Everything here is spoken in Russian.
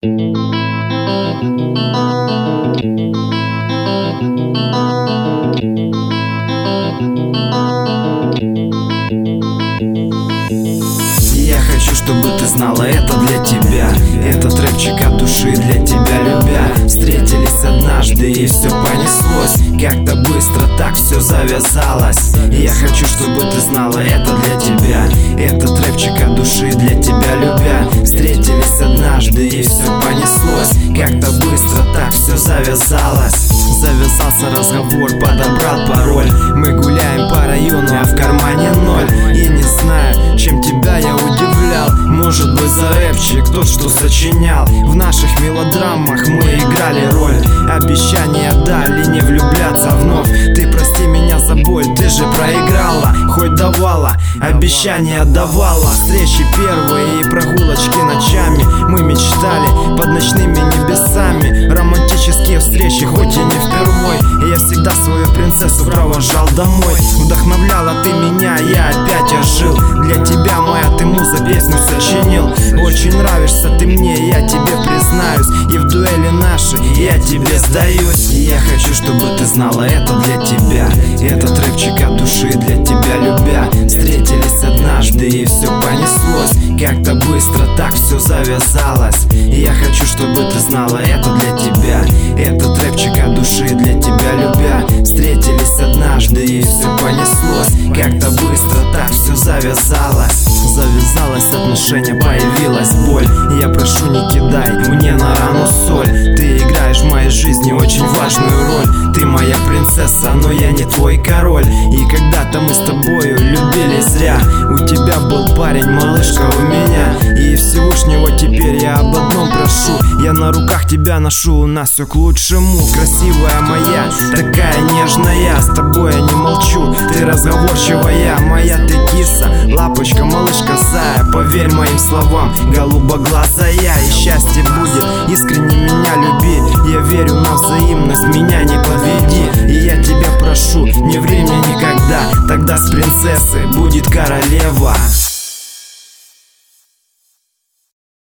Я хочу, чтобы ты знала, это для тебя. Это трэпчик от души для тебя, любя. Встретились однажды и все понеслось. Как-то быстро так все завязалось. Я хочу, чтобы ты знала, это для тебя. Это трэпчик от души для тебя, любя. Встретились однажды и все понеслось. Как-то быстро так все завязалось. Завязался разговор, подобрал пароль. Мы гуляем по району, а в кармане ноль. И не знаю, чем тебя я удивлял. Может быть, за рэпчик тот, что сочинял. В наших мелодрамах мы играли роль. Обещания дали не влюбляться вновь. Ты прости меня за боль, ты же проиграла. Хоть давала, обещания давала. Встречи первые и прогулочки ночами. Мы мечтали под ночными небесами. Романтические встречи, хоть и не впервой. Я всегда свою принцессу провожал домой. Вдохновляла ты меня, я опять ожил. Для тебя, моя ты муза, песню сочинил. Очень нравишься ты мне, я тебе признаюсь. И в дуэли нашей я тебе сдаюсь. Я хочу, чтобы ты знала, это для тебя. Это трэпчик от души для тебя, любя. Встретились однажды и все понеслось. Как-то быстро так все завязалось. Я хочу, чтобы ты знала, это для тебя. Это трэпчик от души для тебя, любя. Встретились однажды и все понеслось. Как-то быстро так все завязалось. Завязалось отношение, появилась боль. Я прошу, не кидай мне на рану соль. Ты играешь в моей жизни очень важную роль. Ты моя принцесса, но я не твой король. И когда-то мы с тобою любили зря. У тебя был парень, малышка у меня. И Всевышнего теперь я об одном прошу. Я на руках тебя ношу, у нас все к лучшему. Красивая моя, такая нежная. С тобой я не молчу, ты разговорчивая. Моя ты киса, лапочка, малышка, зая. Поверь моим словам, голубоглазая. И счастье будет, искренне меня люби. Я верю на взаимность, меня не подведи. И я тебя прошу, не время никогда. Тогда с принцессой будет королева.